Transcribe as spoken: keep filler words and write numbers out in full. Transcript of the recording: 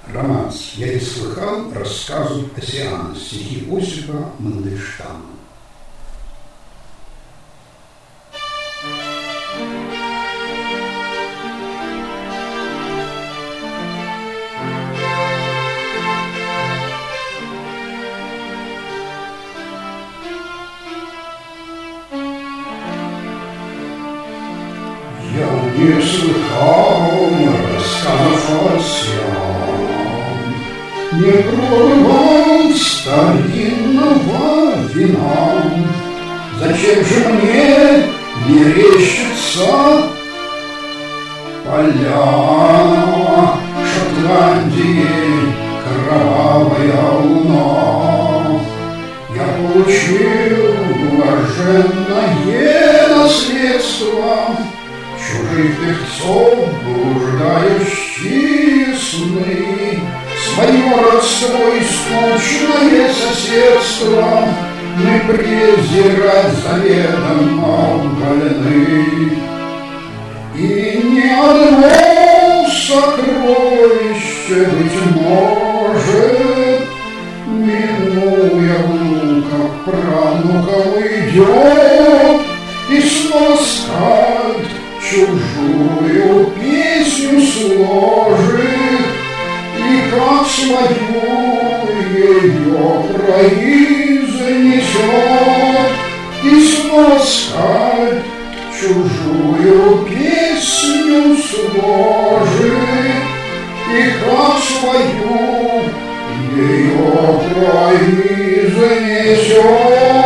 Романс «Я не слыхал рассказу Осиана», стихи Осипа Мандельштама. Я не слыхал рассказов Осиан, не пробовал старинного вина. Зачем же мне мерещится поля Шотландии кровавая луна? Я получил блаженное наследство чужих певцов, блуждающие сны. Свое родство и скучное соседство мы презирать заведомо вольны. И ни одно сокровище, быть может, минуя внуков, правнуков, идет и снова скажет, чужую песню сложит, и как свою ее произнесет, и снова скажет, чужую песню сложит, и как свою ее произнесет.